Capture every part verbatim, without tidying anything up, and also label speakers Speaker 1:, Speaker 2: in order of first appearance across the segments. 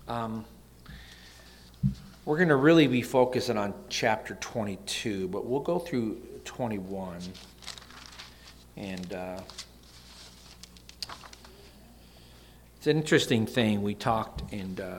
Speaker 1: Um, we're going to really be focusing on chapter twenty-two, but we'll go through twenty-one. And uh, it's an interesting thing. We talked in uh,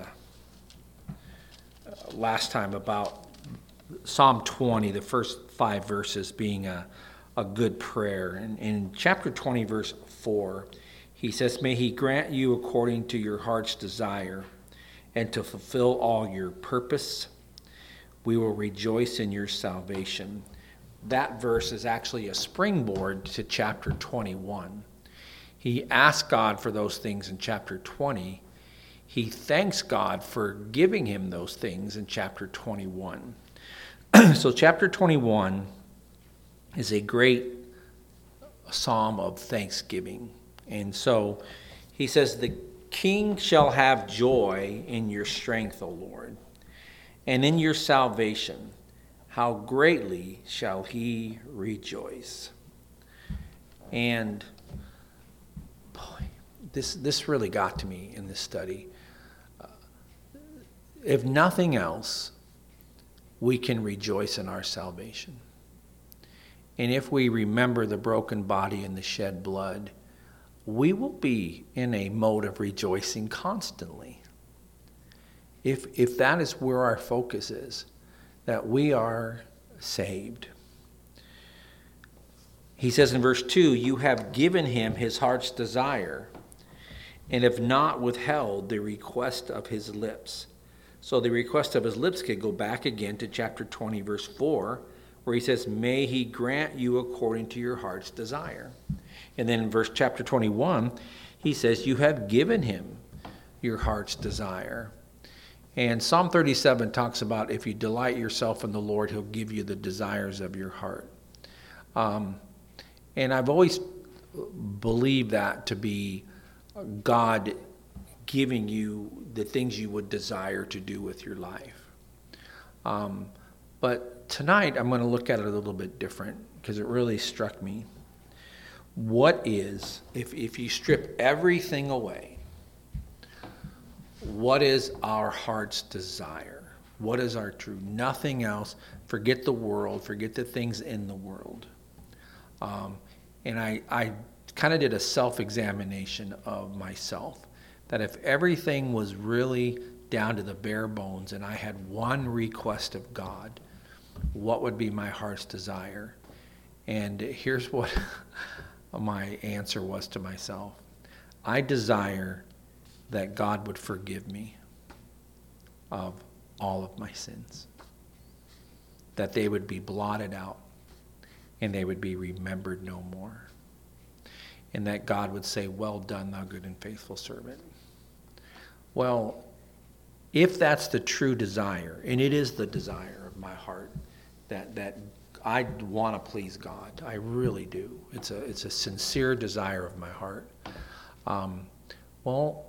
Speaker 1: last time about Psalm twenty, the first five verses being a, a good prayer. And in chapter twenty, verse four, he says, "May he grant you according to your heart's desire, and to fulfill all your purpose. We will rejoice in your salvation." That verse is actually a springboard to chapter twenty-one. He asks God for those things in chapter twenty. He thanks God for giving him those things in chapter twenty-one. So chapter twenty-one is a great psalm of thanksgiving. And so he says, "The king shall have joy in your strength, O Lord, and in your salvation. How greatly shall he rejoice." And boy, this this really got to me in this study. Uh, if nothing else, we can rejoice in our salvation. And if we remember the broken body and the shed blood, we will be in a mode of rejoicing constantly. If if that is where our focus is, that we are saved. He says in verse two, "You have given him his heart's desire, and have not withheld the request of his lips." So the request of his lips could go back again to chapter twenty, verse four, where he says, "May he grant you according to your heart's desire." And then in verse chapter twenty-one, he says, "You have given him your heart's desire." And Psalm thirty-seven talks about if you delight yourself in the Lord, he'll give you the desires of your heart. Um, and I've always believed that to be God giving you the things you would desire to do with your life. Um, but tonight I'm going to look at it a little bit different because it really struck me. What is, if, if you strip everything away, what is our heart's desire? What is our true? Nothing else. Forget the world. Forget the things in the world. Um, and I, I kind of did a self-examination of myself. That if everything was really down to the bare bones and I had one request of God, what would be my heart's desire? And here's what my answer was to myself. I desire that God would forgive me of all of my sins. That they would be blotted out and they would be remembered no more. And that God would say, "Well done, thou good and faithful servant." Well, if that's the true desire, and it is the desire of my heart, that that I want to please God. I really do. It's a it's a sincere desire of my heart. Um, well,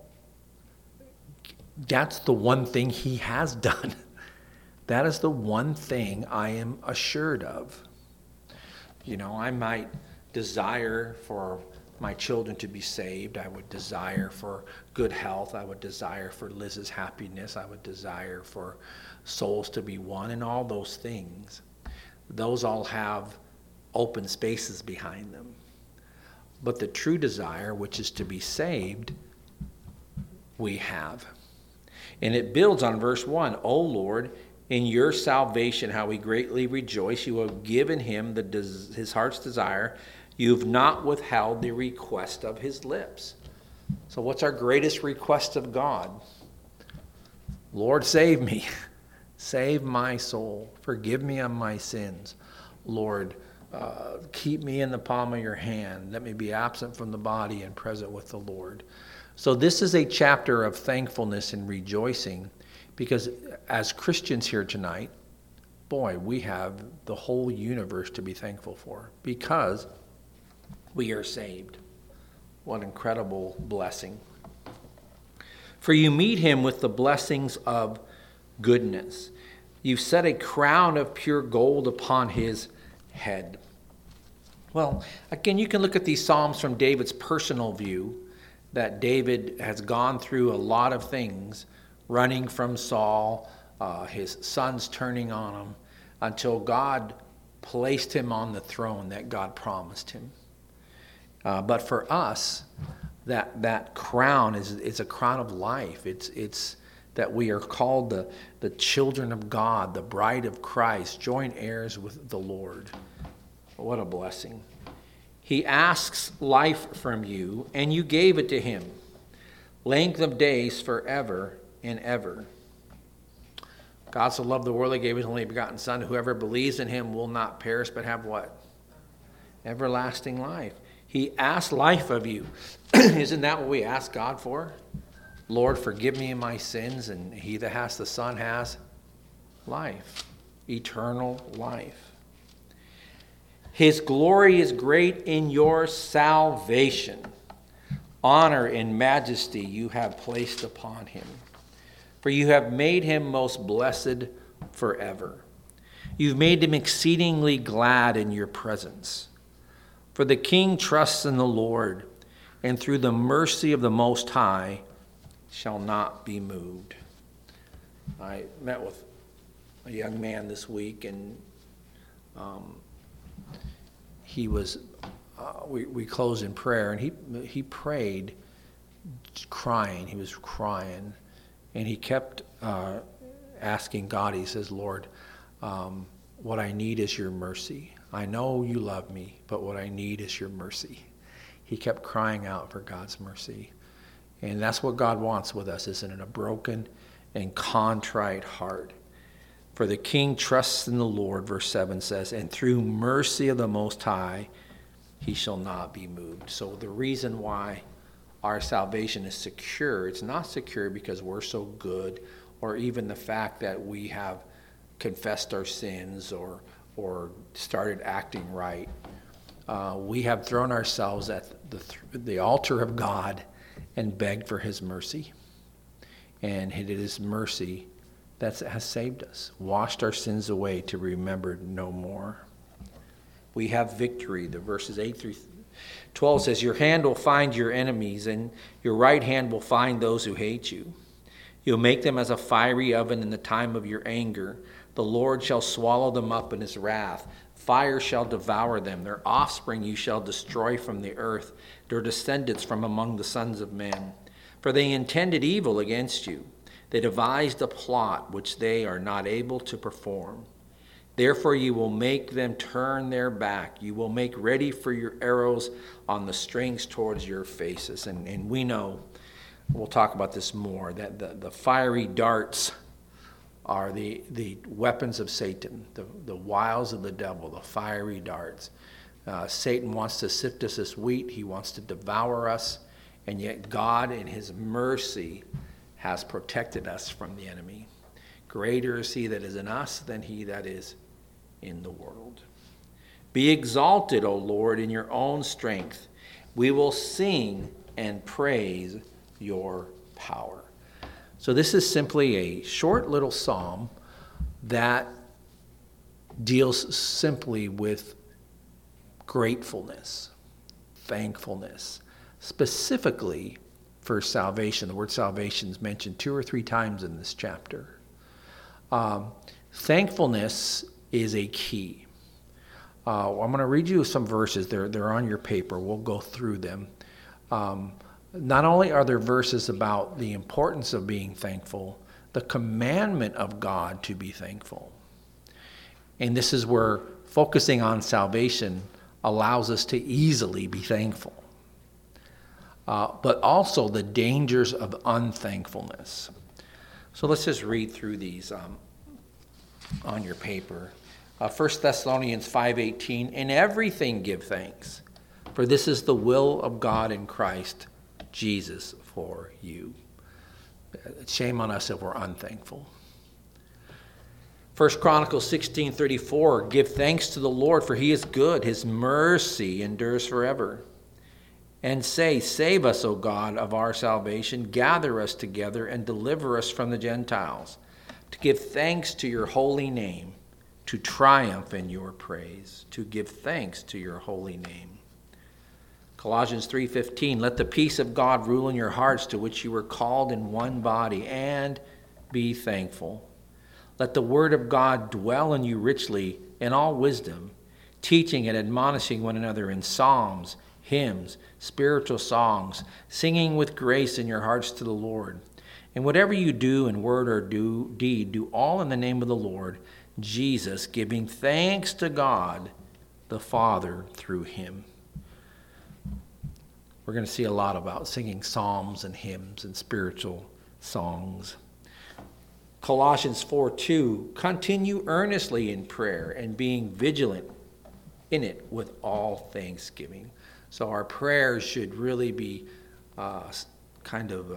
Speaker 1: that's the one thing he has done. That is the one thing I am assured of. You know, I might desire for my children to be saved. I would desire for good health. I would desire for Liz's happiness. I would desire for souls to be won, and all those things. Those all have open spaces behind them. But the true desire, which is to be saved, we have. And it builds on verse one. "O Lord, in your salvation, how we greatly rejoice. You have given him the des- his heart's desire. You have not withheld the request of his lips." So what's our greatest request of God? Lord, save me. Save my soul. Forgive me of my sins. Lord, uh, keep me in the palm of your hand. Let me be absent from the body and present with the Lord. So this is a chapter of thankfulness and rejoicing, because as Christians here tonight, boy, we have the whole universe to be thankful for because we are saved. What incredible blessing. "For you meet him with the blessings of goodness. You've set a crown of pure gold upon his head." Well, again, you can look at these Psalms from David's personal view, that David has gone through a lot of things running from Saul, uh, his sons turning on him, until God placed him on the throne that God promised him. Uh, but for us, that that crown is is a crown of life. It's it's that we are called the, the children of God, the bride of Christ, joint heirs with the Lord. What a blessing. He asks life from you, and you gave it to him. Length of days forever and ever. God so loved the world, he gave his only begotten Son. Whoever believes in him will not perish, but have what? Everlasting life. He asks life of you. Isn't that what we ask God for? Lord, forgive me my sins, and he that has the Son has life, eternal life. His glory is great in your salvation. Honor and majesty you have placed upon him. For you have made him most blessed forever. You've made him exceedingly glad in your presence. For the king trusts in the Lord, and through the mercy of the Most High shall not be moved. I met with a young man this week, and um, he was, uh, we, we closed in prayer, and he he prayed crying. He was crying, and he kept uh, asking God. He says, Lord, um, what I need is your mercy. I know you love me, but what I need is your mercy. He kept crying out for God's mercy. And that's what God wants with us, isn't it? A broken and contrite heart. For the king trusts in the Lord, verse seven says, and through mercy of the Most High, he shall not be moved. So the reason why our salvation is secure, it's not secure because we're so good, or even the fact that we have confessed our sins or or started acting right. Uh, we have thrown ourselves at the, the altar of God and begged for his mercy. And it is mercy that has saved us, washed our sins away to remember no more. We have victory. The verses eight through twelve says, your hand will find your enemies, and your right hand will find those who hate you. You'll make them as a fiery oven in the time of your anger. The Lord shall swallow them up in his wrath. Fire shall devour them. Their offspring you shall destroy from the earth, their descendants from among the sons of men. For they intended evil against you. They devised a plot which they are not able to perform. Therefore you will make them turn their back. You will make ready for your arrows on the strings towards your faces. And, and we know, we'll talk about this more, that the, the fiery darts are the, the weapons of Satan, the, the wiles of the devil, the fiery darts. Uh, Satan wants to sift us as wheat. He wants to devour us. And yet God, in his mercy, has protected us from the enemy. Greater is he that is in us than he that is in the world. Be exalted, O Lord, in your own strength. We will sing and praise your power. So this is simply a short little psalm that deals simply with gratefulness, thankfulness, specifically for salvation. The word salvation is mentioned two or three times in this chapter. Um, thankfulness is a key. Uh, I'm going to read you some verses. They're, they're on your paper. We'll go through them. Um, not only are there verses about the importance of being thankful, the commandment of God to be thankful. And this is where focusing on salvation allows us to easily be thankful. Uh, but also the dangers of unthankfulness. So let's just read through these um, on your paper. Uh, First Thessalonians five eighteen, in everything give thanks, for this is the will of God in Christ Jesus for you. Shame on us if we're unthankful. First Chronicles sixteen thirty-four, give thanks to the Lord, for he is good. His mercy endures forever. And say, save us, O God of our salvation. Gather us together and deliver us from the Gentiles, to give thanks to your holy name, to triumph in your praise, to give thanks to your holy name. Colossians three fifteen, let the peace of God rule in your hearts, to which you were called in one body, and be thankful. Let the word of God dwell in you richly in all wisdom, teaching and admonishing one another in psalms, hymns, spiritual songs, singing with grace in your hearts to the Lord. And whatever you do in word or do deed, do all in the name of the Lord Jesus, giving thanks to God the Father through him. We're going to see a lot about singing psalms and hymns and spiritual songs. Colossians four two, continue earnestly in prayer and being vigilant in it with all thanksgiving. So our prayers should really be uh, kind of uh,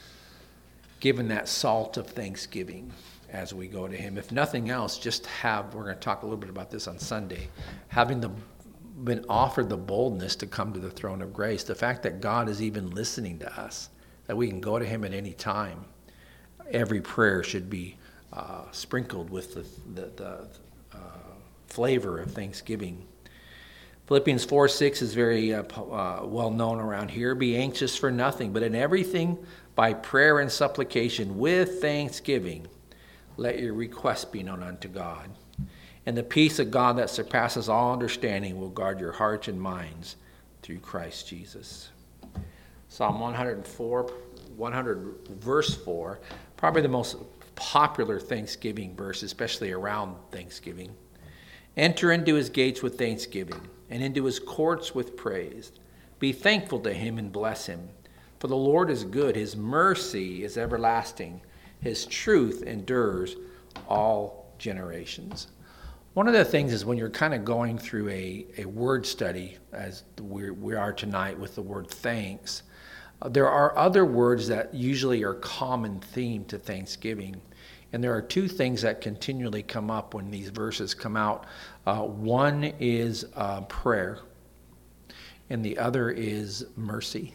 Speaker 1: given that salt of thanksgiving as we go to him. If nothing else, just have, we're going to talk a little bit about this on Sunday, having the, been offered the boldness to come to the throne of grace, the fact that God is even listening to us, that we can go to him at any time. Every prayer should be uh, sprinkled with the, the, the uh, flavor of thanksgiving. Philippians four six is very uh, uh, well known around here. Be anxious for nothing, but in everything by prayer and supplication with thanksgiving, let your requests be known unto God. And the peace of God that surpasses all understanding will guard your hearts and minds through Christ Jesus. Psalm one hundred four, one hundred verse four, probably the most popular Thanksgiving verse, especially around Thanksgiving. Enter into his gates with thanksgiving, and into his courts with praise. Be thankful to him and bless him. For the Lord is good, his mercy is everlasting, his truth endures all generations. One of the things is when you're kind of going through a, a word study, as we, we are tonight with the word thanks, uh, there are other words that usually are common theme to Thanksgiving. And there are two things that continually come up when these verses come out. Uh, one is uh, prayer, and the other is mercy.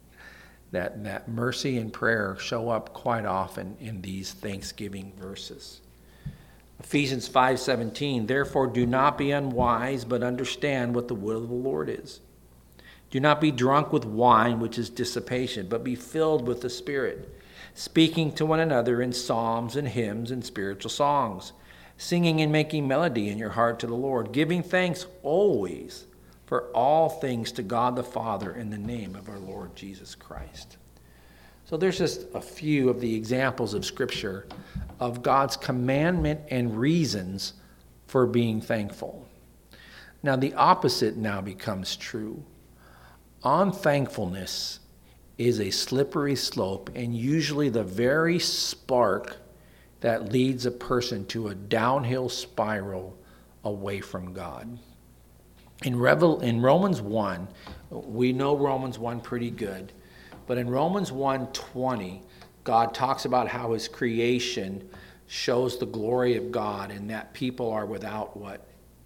Speaker 1: That, that mercy and prayer show up quite often in these Thanksgiving verses. Ephesians five seventeen, therefore do not be unwise, but understand what the will of the Lord is. Do not be drunk with wine, which is dissipation, but be filled with the Spirit, speaking to one another in psalms and hymns and spiritual songs, singing and making melody in your heart to the Lord, giving thanks always for all things to God the Father in the name of our Lord Jesus Christ. So there's just a few of the examples of Scripture of God's commandment and reasons for being thankful. Now the opposite now becomes true. Unthankfulness is a slippery slope and usually the very spark that leads a person to a downhill spiral away from God. In, Revel, in Romans one, we know Romans one pretty good, but in Romans one twenty, God talks about how his creation shows the glory of God and that people are without what?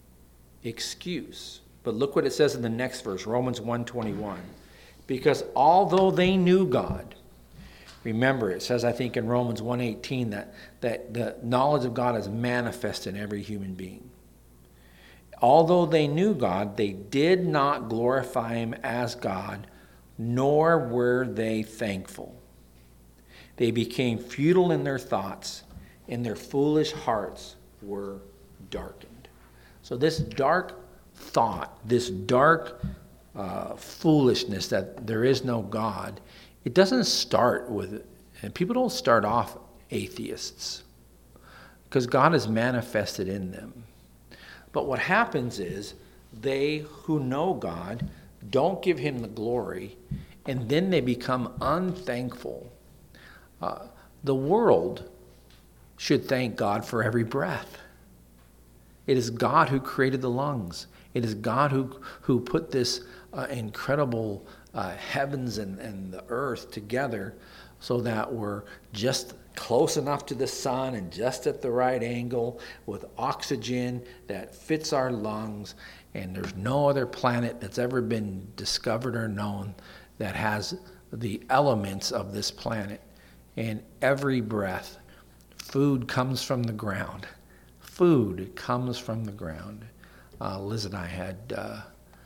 Speaker 1: Excuse. But look what it says in the next verse, Romans one twenty-one. Because although they knew God, remember it says, I think in Romans one eighteen, that, that the knowledge of God is manifest in every human being. Although they knew God, they did not glorify him as God, nor were they thankful. They became futile in their thoughts, and their foolish hearts were darkened. So this dark thought, this dark uh, foolishness that there is no God, it doesn't start with, and people don't start off atheists, because God is manifested in them. But what happens is they who know God don't give him the glory, and then they become unthankful. Uh, the world should thank God for every breath. It is God who created the lungs. It is God who, who put this uh, incredible uh, heavens and, and the earth together so that we're just close enough to the sun and just at the right angle with oxygen that fits our lungs. And there's no other planet that's ever been discovered or known that has the elements of this planet. And every breath, food comes from the ground. Food comes from the ground. Uh, Liz and I had uh,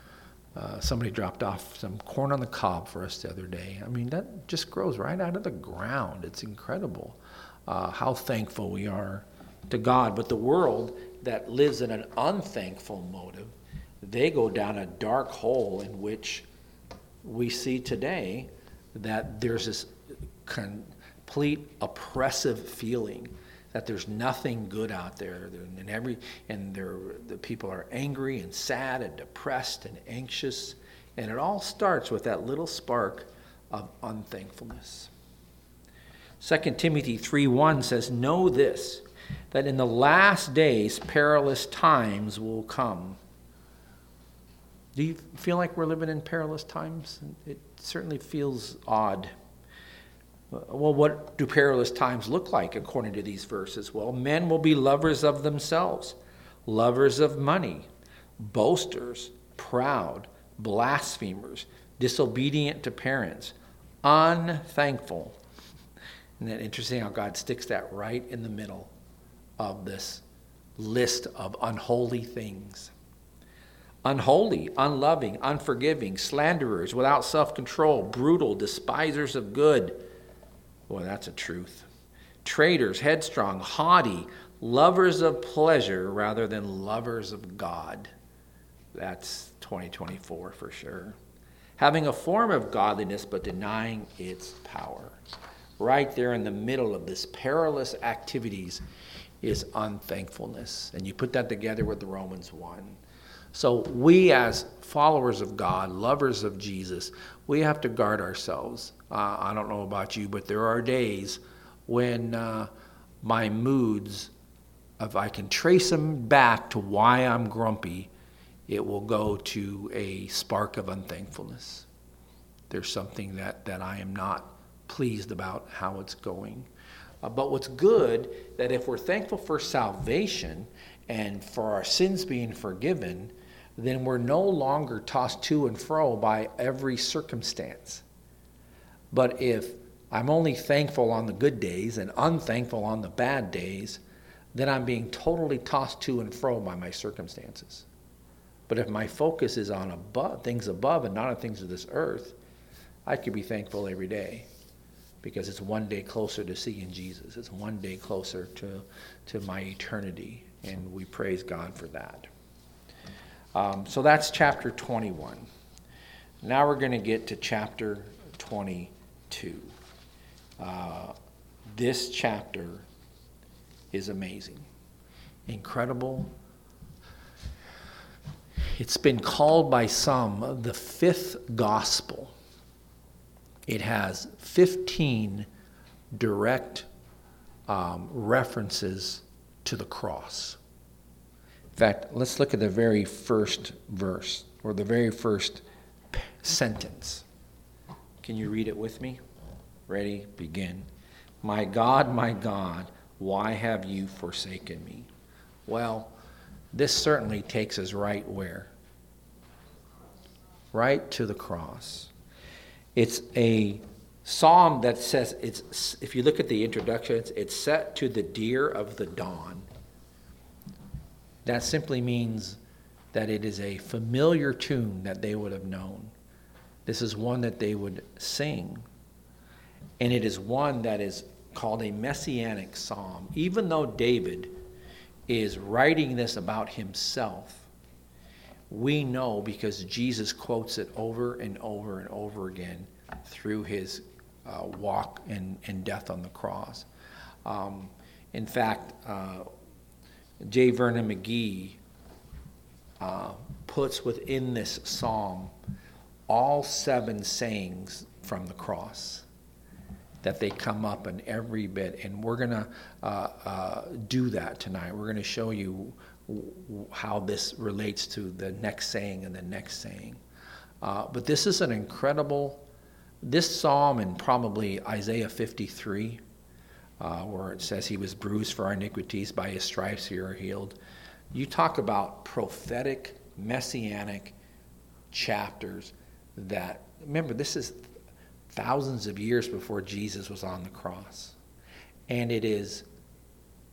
Speaker 1: Uh, somebody dropped off some corn on the cob for us the other day. I mean, that just grows right out of the ground. It's incredible uh, how thankful we are to God. But the world that lives in an unthankful motive, they go down a dark hole in which we see today that there's this complete oppressive feeling that there's nothing good out there, and every and the people are angry and sad and depressed and anxious, and it all starts with that little spark of unthankfulness. Second Timothy three one says, "Know this, that in the last days perilous times will come." Do you feel like we're living in perilous times? It certainly feels odd. Well, what do perilous times look like according to these verses? Well, men will be lovers of themselves, lovers of money, boasters, proud, blasphemers, disobedient to parents, unthankful. Isn't that interesting how God sticks that right in the middle of this list of unholy things? Unholy, unloving, unforgiving, slanderers, without self-control, brutal, despisers of good. Boy, that's a truth. Traitors, headstrong, haughty, lovers of pleasure rather than lovers of God. That's twenty twenty-four for sure. Having a form of godliness but denying its power. Right there in the middle of this perilous activities is unthankfulness. And you put that together with the Romans one. So we as followers of God, lovers of Jesus, we have to guard ourselves. Uh, I don't know about you, but there are days when uh, my moods, if I can trace them back to why I'm grumpy, it will go to a spark of unthankfulness. There's something that, that I am not pleased about how it's going. Uh, but what's good, that if we're thankful for salvation and for our sins being forgiven, then we're no longer tossed to and fro by every circumstance. But if I'm only thankful on the good days and unthankful on the bad days, then I'm being totally tossed to and fro by my circumstances. But if my focus is on above, things above and not on things of this earth, I could be thankful every day because it's one day closer to seeing Jesus. It's one day closer to, to my eternity, and we praise God for that. Um, so that's chapter twenty-one. Now we're going to get to chapter twenty-two. Uh, this chapter is amazing, incredible. It's been called by some the fifth gospel. It has fifteen direct um, references to the cross. In fact, let's look at the very first verse, or the very first sentence. Can you read it with me? Ready? Begin. My God, my God, why have you forsaken me? Well, this certainly takes us right where? Right to the cross. It's a psalm that says, it's. if you look at the introduction, it's, it's set to the deer of the dawn. That simply means that it is a familiar tune that they would have known. This is one that they would sing. And it is one that is called a messianic psalm. Even though David is writing this about himself, we know because Jesus quotes it over and over and over again through his uh, walk and, and death on the cross. Um, in fact, uh, J. Vernon McGee uh, puts within this psalm all seven sayings from the cross that they come up in every bit. And we're going to uh, uh, do that tonight. We're going to show you w- how this relates to the next saying and the next saying. Uh, but this is an incredible, this psalm and probably Isaiah fifty-three, Uh, where it says he was bruised for our iniquities, by his stripes we are healed. You talk about prophetic, messianic chapters that, remember, this is thousands of years before Jesus was on the cross. And it is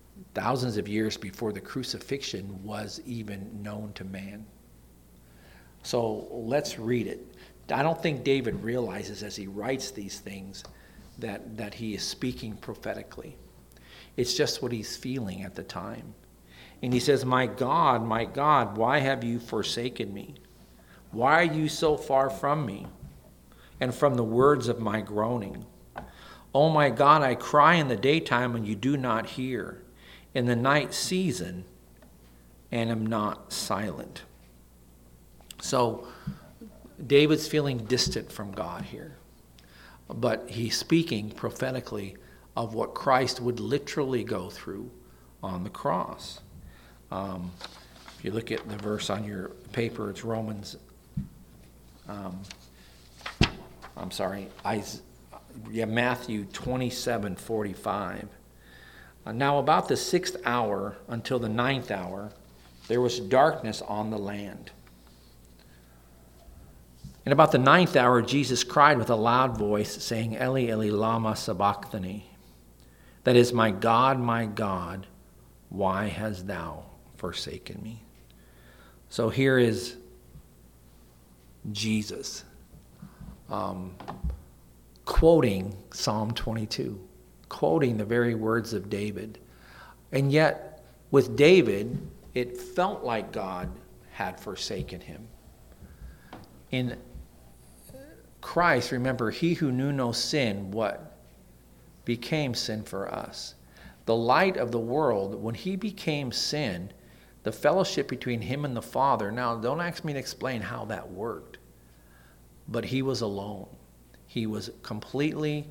Speaker 1: thousands of years before the crucifixion was even known to man. So let's read it. I don't think David realizes as he writes these things that, that he is speaking prophetically. It's just what he's feeling at the time. And he says, "My God, my God, why have you forsaken me? Why are you so far from me and from the words of my groaning? Oh my God, I cry in the daytime and you do not hear, in the night season and am not silent." So David's feeling distant from God here, but he's speaking prophetically of what Christ would literally go through on the cross. Um, if you look at the verse on your paper, it's Romans, um, I'm sorry, I, yeah, Matthew twenty-seven forty-five. Uh, now about the sixth hour until the ninth hour, there was darkness on the land. And about the ninth hour, Jesus cried with a loud voice, saying, "Eli, Eli, lama sabachthani?" That is, "My God, my God, why hast thou forsaken me?" So here is Jesus um, quoting Psalm twenty-two, quoting the very words of David. And yet, with David, it felt like God had forsaken him. In Christ, remember, he who knew no sin, what? Became sin for us. The light of the world, when he became sin, the fellowship between him and the Father. Now, don't ask me to explain how that worked, but he was alone. He was completely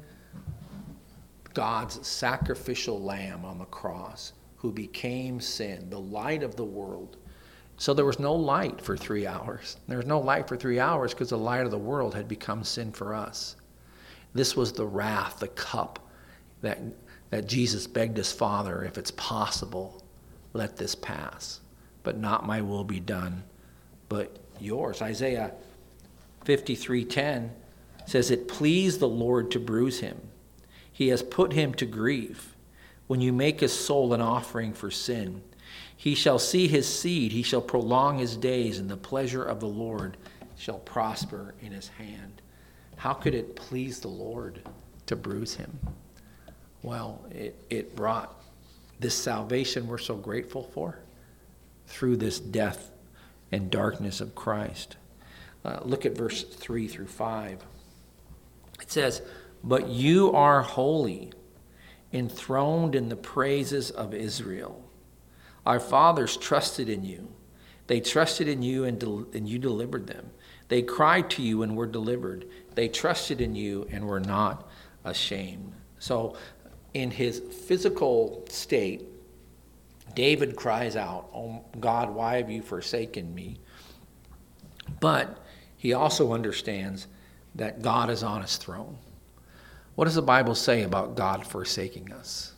Speaker 1: God's sacrificial lamb on the cross who became sin, the light of the world. So there was no light for three hours. There was no light for three hours because the light of the world had become sin for us. This was the wrath, the cup that, that Jesus begged his Father, if it's possible, let this pass. But not my will be done, but yours. Isaiah fifty-three ten says, "It pleased the Lord to bruise him. He has put him to grief. When you make his soul an offering for sin, he shall see his seed, he shall prolong his days, and the pleasure of the Lord shall prosper in his hand." How could it please the Lord to bruise him? Well, it, it brought this salvation we're so grateful for through this death and darkness of Christ. Uh, look at verse three through five. It says, "But you are holy, enthroned in the praises of Israel. Our fathers trusted in you. They trusted in you and, del- and you delivered them. They cried to you and were delivered. They trusted in you and were not ashamed." So in his physical state, David cries out, "Oh God, why have you forsaken me?" But he also understands that God is on his throne. What does the Bible say about God forsaking us?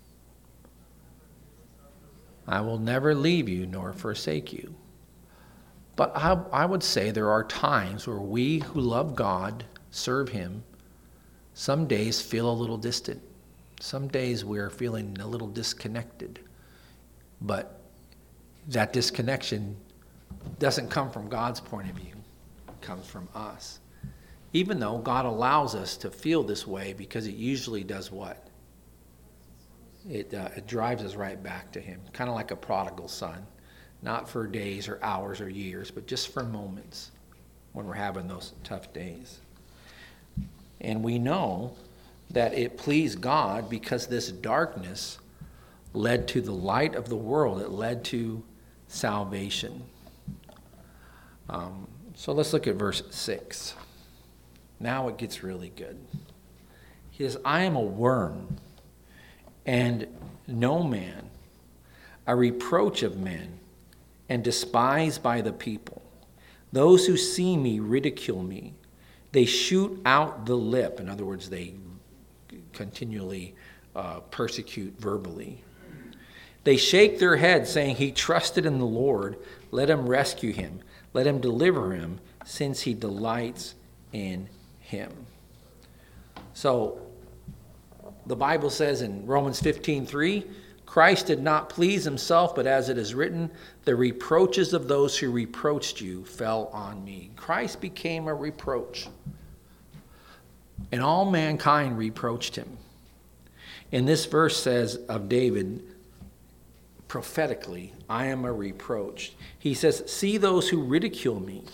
Speaker 1: "I will never leave you nor forsake you." But I, I would say there are times where we who love God, serve him, some days feel a little distant. Some days we're feeling a little disconnected. But that disconnection doesn't come from God's point of view. It comes from us. Even though God allows us to feel this way, because it usually does what? It, uh, it drives us right back to him, kind of like a prodigal son. Not for days or hours or years, but just for moments when we're having those tough days. And we know that it pleased God because this darkness led to the light of the world. It led to salvation. Um, so let's look at verse six. Now it gets really good. He says, "I am a worm and no man, a reproach of men, and despised by the people. Those who see me ridicule me. They shoot out the lip." In other words, they continually uh, persecute verbally. "They shake their heads, saying, he trusted in the Lord. Let him rescue him. Let him deliver him, since he delights in him." So the Bible says in Romans fifteen three, Christ did not please himself, but as it is written, the reproaches of those who reproached you fell on me. Christ became a reproach. And all mankind reproached him. And this verse says of David, prophetically, I am a reproach. He says, see those who ridicule me.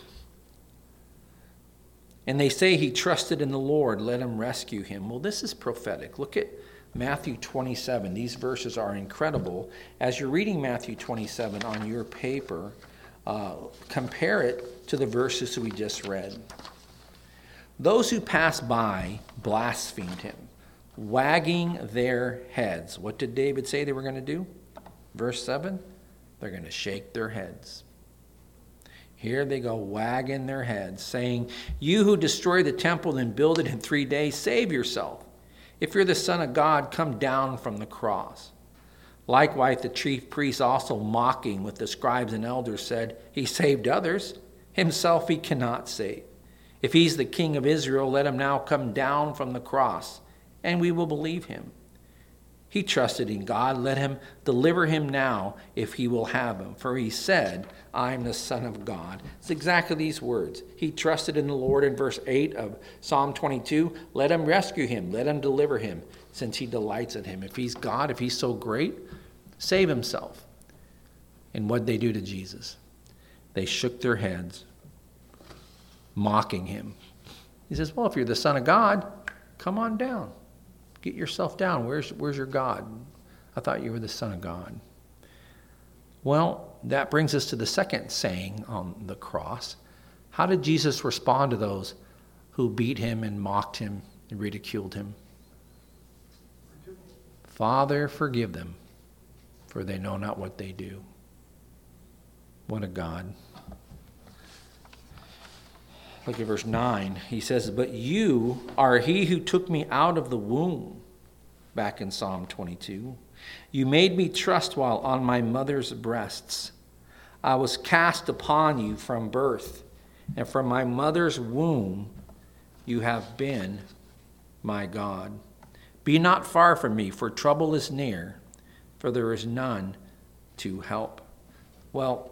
Speaker 1: And they say he trusted in the Lord, let him rescue him. Well, this is prophetic. Look at Matthew twenty-seven. These verses are incredible. As you're reading Matthew twenty-seven on your paper, uh, compare it to the verses we just read. Those who passed by blasphemed him, wagging their heads. What did David say they were going to do? Verse seven, they're going to shake their heads. Here they go wagging their heads, saying, you who destroy the temple and build it in three days, save yourself. If you're the Son of God, come down from the cross. Likewise, the chief priests, also mocking with the scribes and elders, said, he saved others. Himself he cannot save. If he's the King of Israel, let him now come down from the cross, and we will believe him. He trusted in God. Let him deliver him now if he will have him. For he said, I am the Son of God. It's exactly these words. He trusted in the Lord in verse eight of Psalm twenty-two. Let him rescue him. Let him deliver him, since he delights in him. If he's God, if he's so great, save himself. And what'd they do to Jesus? They shook their heads, mocking him. He says, well, if you're the Son of God, come on down. Get yourself down. Where's, where's your God? I thought you were the Son of God. Well, that brings us to the second saying on the cross. How did Jesus respond to those who beat him and mocked him and ridiculed him? Father, forgive them, for they know not what they do. What a God. Look at verse nine. He says, but you are he who took me out of the womb, back in Psalm twenty-two. You made me trust while on my mother's breasts. I was cast upon you from birth, and from my mother's womb you have been my God. Be not far from me, for trouble is near, for there is none to help. Well,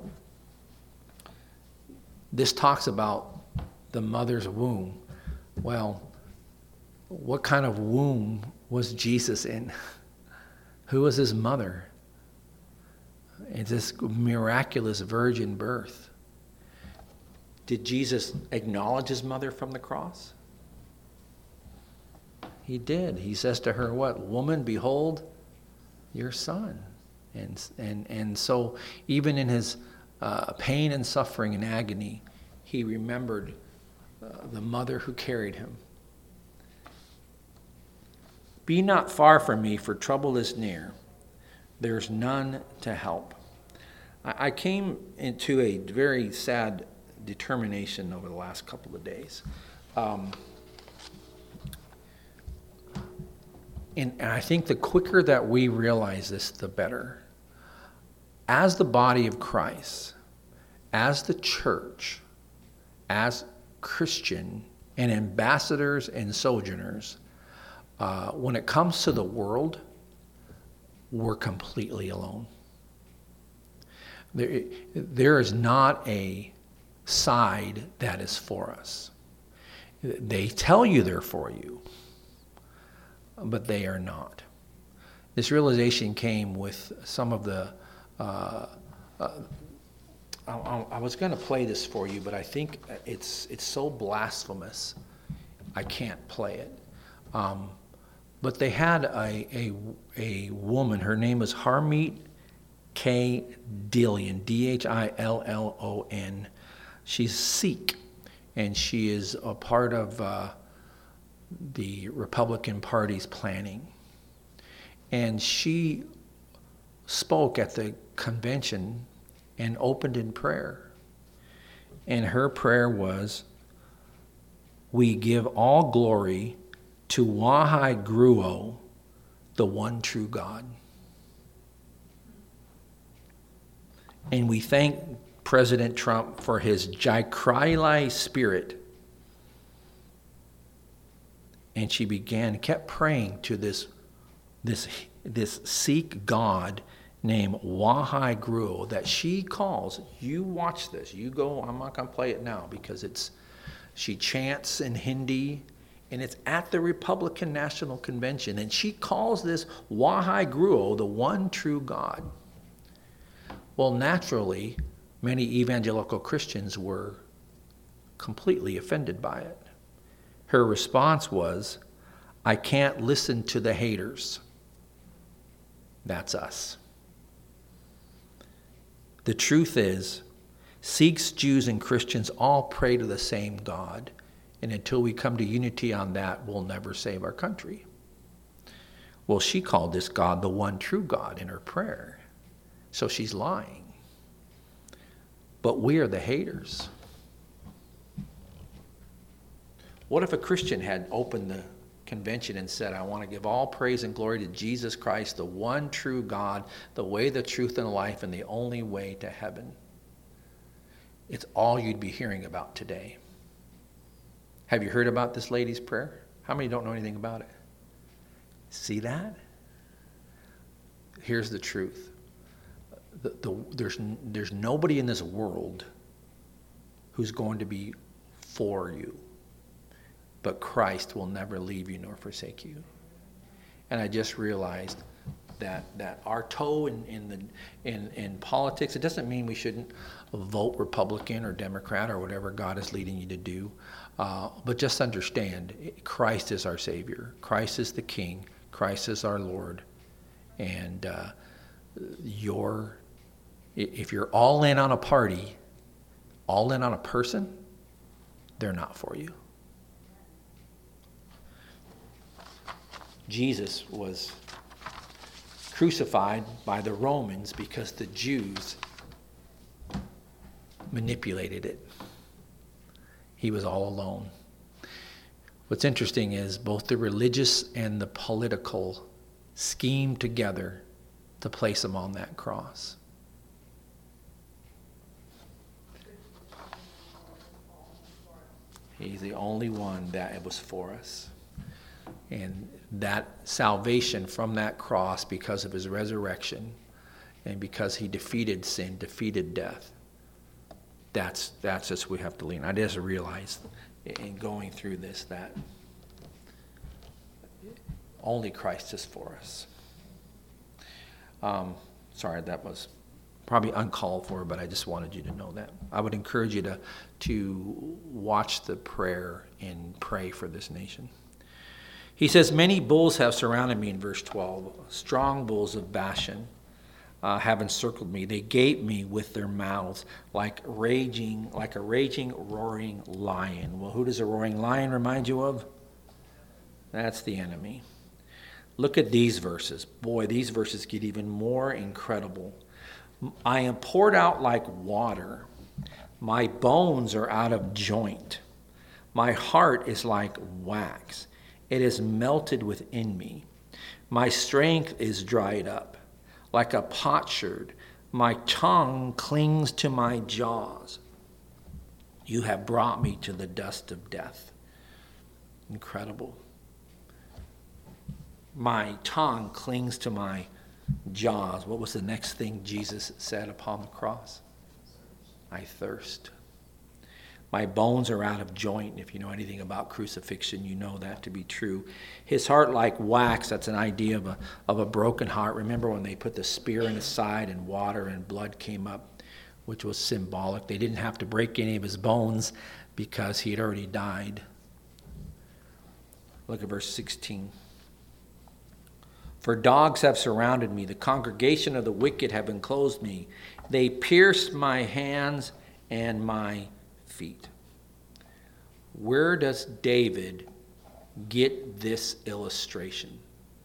Speaker 1: this talks about the mother's womb. Well, what kind of womb was Jesus in? Who was his mother? It's this miraculous virgin birth. Did Jesus acknowledge his mother from the cross? He did. He says to her, what? Woman, behold your son. And, and, and so even in his uh, pain and suffering and agony, he remembered Uh, the mother who carried him. Be not far from me, for trouble is near. There's none to help. I, I came into a very sad determination over the last couple of days. Um, and, and I think the quicker that we realize this, the better. As the body of Christ, as the church, as Christian and ambassadors and sojourners, uh, when it comes to the world, we're completely alone. There, there is not a side that is for us. They tell you they're for you, but they are not. This realization came with some of the uh, uh, I, I was going to play this for you, but I think it's it's so blasphemous, I can't play it. Um, but they had a, a a woman. Her name was Harmeet K. Dillon, D H I L L O N. She's Sikh, and she is a part of uh, the Republican Party's planning. And she spoke at the convention and opened in prayer. And her prayer was, we give all glory to Wahai Gruo, the one true God. And we thank President Trump for his Jaikrailai spirit. And she began, kept praying to this, this this Sikh god named Wahai Gruo that she calls. You watch this. You go. I'm not going to play it now because it's. She chants in Hindi, and it's at the Republican National Convention, and she calls this Wahai Gruo the one true God. Well, naturally, many evangelical Christians were completely offended by it. Her response was, I can't listen to the haters. That's us. The truth is, Sikhs, Jews, and Christians all pray to the same God, and until we come to unity on that, we'll never save our country. Well, she called this God the one true God in her prayer, so she's lying. But we are the haters. What if a Christian had opened the convention and said, I want to give all praise and glory to Jesus Christ, the one true God, the way, the truth, and life, and the only way to heaven? It's all you'd be hearing about today. Have you heard about this lady's prayer? How many don't know anything about it? See that? Here's the truth. The, the, there's, there's nobody in this world who's going to be for you. But Christ will never leave you nor forsake you. And I just realized that that our toe in in the in, in politics, it doesn't mean we shouldn't vote Republican or Democrat or whatever God is leading you to do. Uh, but just understand, Christ is our Savior. Christ is the King. Christ is our Lord. And uh, your if you're all in on a party, all in on a person, they're not for you. Jesus was crucified by the Romans because the Jews manipulated it. He was all alone. What's interesting is both the religious and the political schemed together to place him on that cross. He's the only one that was for us. And that salvation from that cross, because of his resurrection and because he defeated sin, defeated death, that's that's just we have to lean. I just realized in going through this that only Christ is for us. Um, sorry, that was probably uncalled for, but I just wanted you to know that. I would encourage you to to watch the prayer and pray for this nation. He says, many bulls have surrounded me in verse twelve. Strong bulls of Bashan uh, have encircled me. They gape me with their mouths like raging, like a raging, roaring lion. Well, who does a roaring lion remind you of? That's the enemy. Look at these verses. Boy, these verses get even more incredible. I am poured out like water. My bones are out of joint. My heart is like wax. It is melted within me. My strength is dried up. Like a potsherd, my tongue clings to my jaws. You have brought me to the dust of death. Incredible. My tongue clings to my jaws. What was the next thing Jesus said upon the cross? I thirst. My bones are out of joint. If you know anything about crucifixion, you know that to be true. His heart like wax, that's an idea of a, of a broken heart. Remember when they put the spear in his side and water and blood came up, which was symbolic. They didn't have to break any of his bones because he had already died. Look at verse sixteen. For dogs have surrounded me. The congregation of the wicked have enclosed me. They pierced my hands and my feet. Where does David get this illustration?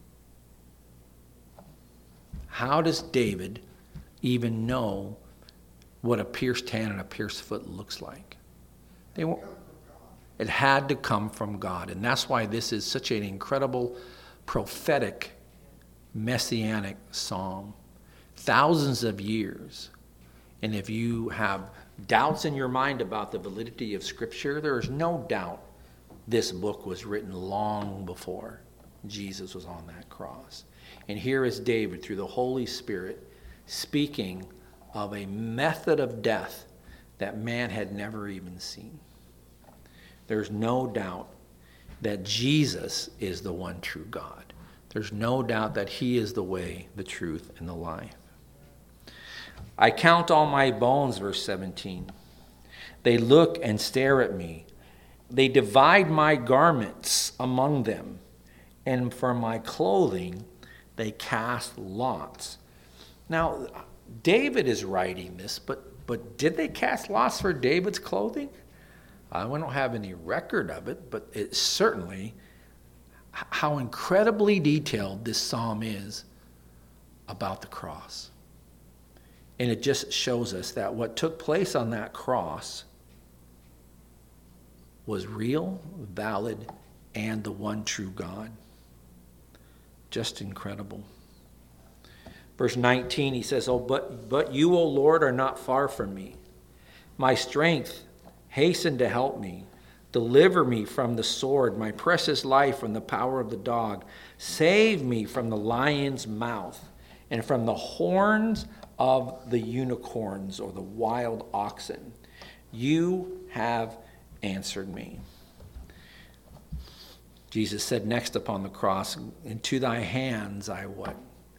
Speaker 1: How does David even know what a pierced hand and a pierced foot looks like? They won't, it had to come from God. And that's why this is such an incredible prophetic messianic psalm. Thousands of years. And if you have doubts in your mind about the validity of Scripture, there is no doubt this book was written long before Jesus was on that cross. And here is David, through the Holy Spirit, speaking of a method of death that man had never even seen. There's no doubt that Jesus is the one true God. There's no doubt that he is the way, the truth, and the life. I count all my bones, verse seventeen. They look and stare at me. They divide my garments among them, and for my clothing they cast lots. Now, David is writing this, but, but did they cast lots for David's clothing? Uh, we don't have any record of it, but it's certainly how incredibly detailed this psalm is about the cross. And it just shows us that what took place on that cross was real, valid, and the one true God. Just incredible. Verse nineteen, he says, "Oh, but, but you, O Lord, are not far from me. My strength, hasten to help me. Deliver me from the sword, my precious life from the power of the dog. Save me from the lion's mouth and from the horns of the unicorns," or the wild oxen. "You have answered me." Jesus said next upon the cross, "Into thy hands I what?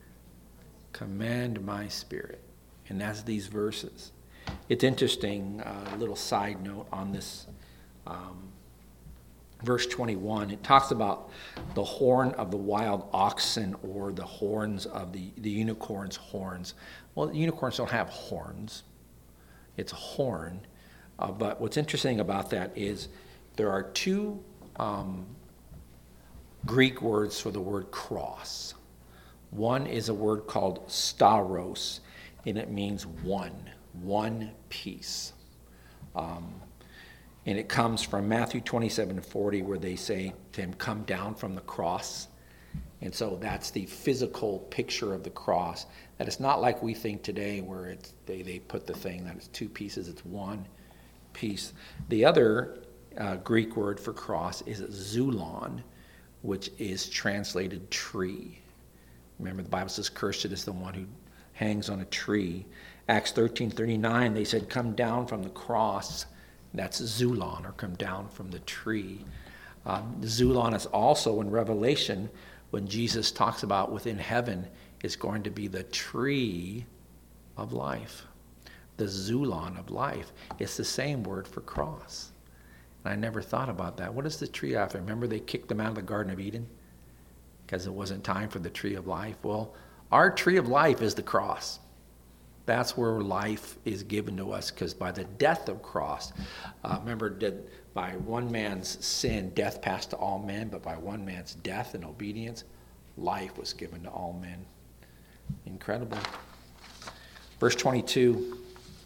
Speaker 1: Commend my spirit." And that's these verses. It's interesting, a uh, little side note on this um, verse twenty-one. It talks about the horn of the wild oxen, or the horns of the, the unicorn's horns. Well, the unicorns don't have horns. It's a horn. Uh, but what's interesting about that is there are two um, Greek words for the word cross. One is a word called stauros, and it means one, one piece. Um, and it comes from Matthew twenty-seven forty, where they say to him, "Come down from the cross." And so that's the physical picture of the cross. That it's not like we think today, where it's, they, they put the thing that it's two pieces, it's one piece. The other uh, Greek word for cross is zulon, which is translated tree. Remember, the Bible says, "Cursed is the one who hangs on a tree." Acts thirteen thirty-nine, they said, "Come down from the cross." That's zulon, or come down from the tree. Um, zulon is also in Revelation, when Jesus talks about within heaven is going to be the tree of life. The zulon of life. It's the same word for cross. And I never thought about that. What is the tree after? Remember, they kicked them out of the Garden of Eden because it wasn't time for the tree of life. Well, our tree of life is the cross. That's where life is given to us, because by the death of cross, uh, remember that by one man's sin, death passed to all men, but by one man's death and obedience, life was given to all men. Incredible. Verse twenty-two,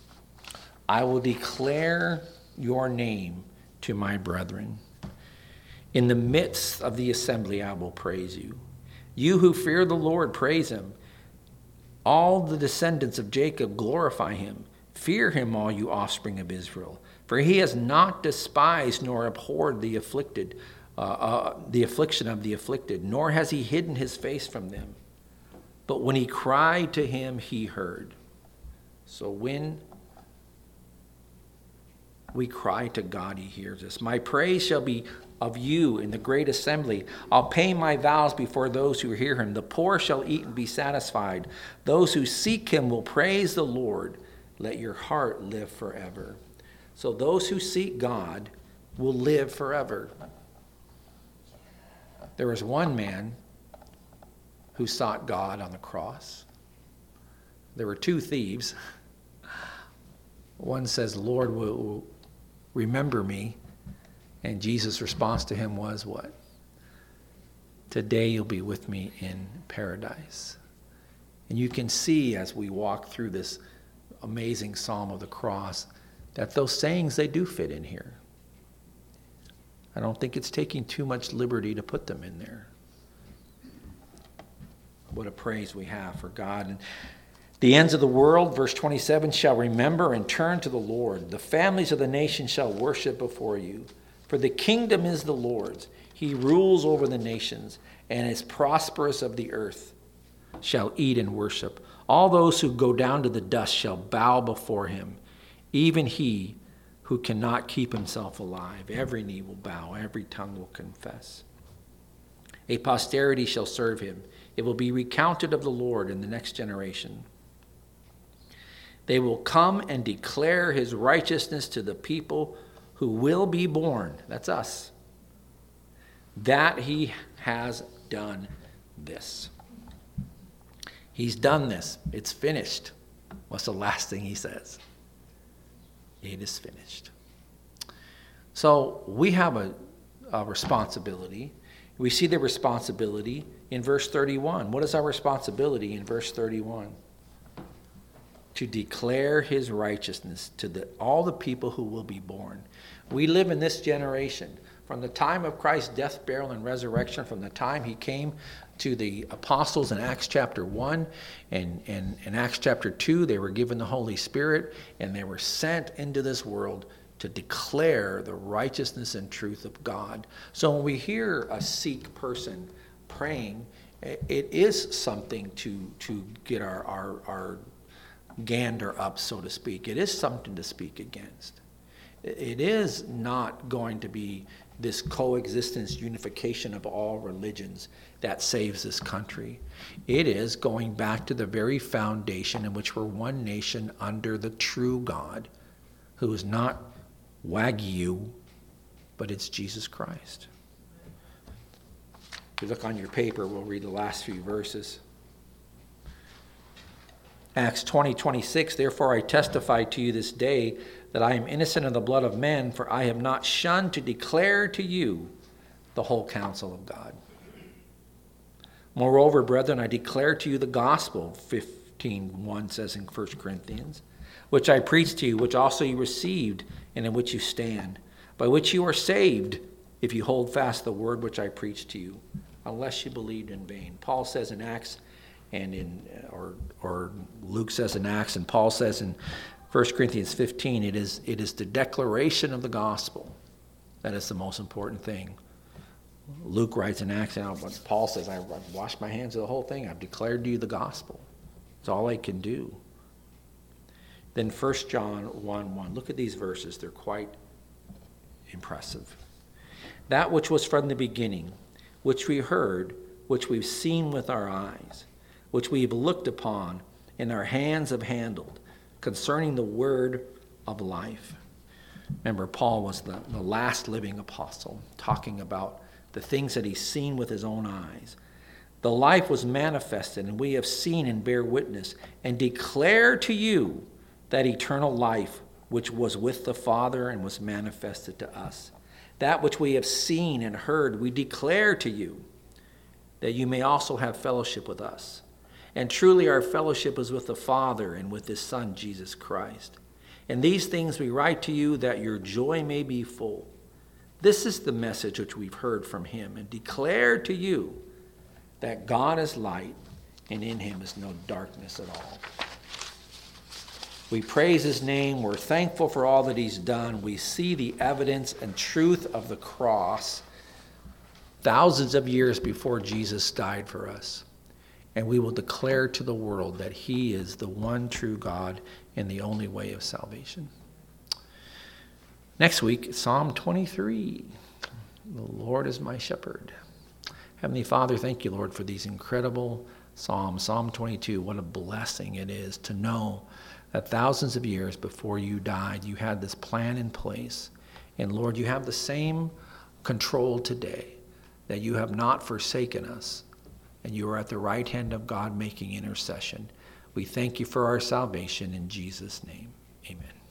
Speaker 1: "I will declare your name to my brethren. In the midst of the assembly I will praise you. You who fear the Lord, praise him. All the descendants of Jacob, glorify him. Fear him, all you offspring of Israel. For he has not despised nor abhorred the afflicted, uh, uh, the affliction of the afflicted, nor has he hidden his face from them. But when he cried to him, he heard." So when we cry to God, he hears us. "My praise shall be of you in the great assembly. I'll pay my vows before those who hear him. The poor shall eat and be satisfied. Those who seek him will praise the Lord. Let your heart live forever." So those who seek God will live forever. There was one man who sought God on the cross. There were two thieves. One says, "Lord, will remember me." And Jesus' response to him was what? "Today you'll be with me in paradise." And you can see as we walk through this amazing psalm of the cross that those sayings, they do fit in here. I don't think it's taking too much liberty to put them in there. What a praise we have for God. And the ends of the world, verse twenty-seven, "shall remember and turn to the Lord. The families of the nations shall worship before you. For the kingdom is the Lord's. He rules over the nations and is prosperous of the earth. shall eat and worship. All those who go down to the dust shall bow before him, even he who cannot keep himself alive. Every knee will bow, every tongue will confess. A posterity shall serve him. It will be recounted of the Lord in the next generation. They will come and declare his righteousness to the people who will be born. That's us. That he has done this. He's done this. It's finished. What's the last thing he says? It is finished. So we have a, a responsibility. We see the responsibility in verse thirty-one. What is our responsibility in verse thirty-one? To declare his righteousness to the, all the people who will be born. We live in this generation. From the time of Christ's death, burial, and resurrection, from the time he came to the apostles in Acts chapter one and, and in Acts chapter two, they were given the Holy Spirit and they were sent into this world to declare the righteousness and truth of God. So when we hear a Sikh person praying, it is something to, to get our, our, our gander up, so to speak. It is something to speak against. It is not going to be this coexistence, unification of all religions that saves this country. It is going back to the very foundation in which we're one nation under the true God, who is not Wagyu, but it's Jesus Christ. If you look on your paper, we'll read the last few verses. Acts twenty, twenty-six, therefore I testify to you this day that I am innocent of the blood of men, for I have not shunned to declare to you the whole counsel of God. Moreover, brethren, I declare to you the gospel, fifteen one says in First Corinthians, which I preached to you, which also you received, and in which you stand, by which you are saved, if you hold fast the word which I preached to you, unless you believed in vain. Paul says in Acts, and in or or Luke says in Acts, and Paul says in First Corinthians fifteen, it is it is the declaration of the gospel that is the most important thing. Luke writes in Acts, but Paul says, I've washed my hands of the whole thing. I've declared to you the gospel. It's all I can do. Then First John one one. Look at these verses. They're quite impressive. That which was from the beginning, which we heard, which we've seen with our eyes, which we have looked upon, and our hands have handled, concerning the word of life. Remember, Paul was the, the last living apostle, talking about the things that he's seen with his own eyes. The life was manifested, and we have seen and bear witness, and declare to you that eternal life which was with the Father and was manifested to us. That which we have seen and heard, we declare to you, that you may also have fellowship with us. And truly our fellowship is with the Father and with his Son, Jesus Christ. And these things we write to you, that your joy may be full. This is the message which we've heard from him, and declare to you that God is light, and in him is no darkness at all. We praise his name. We're thankful for all that he's done. We see the evidence and truth of the cross thousands of years before Jesus died for us. And we will declare to the world that he is the one true God and the only way of salvation. Next week, Psalm twenty-three. The Lord is my shepherd. Heavenly Father, thank you, Lord, for these incredible psalms. Psalm twenty-two, what a blessing it is to know that thousands of years before you died, you had this plan in place. And Lord, you have the same control today, that you have not forsaken us, and you are at the right hand of God making intercession. We thank you for our salvation in Jesus' name. Amen.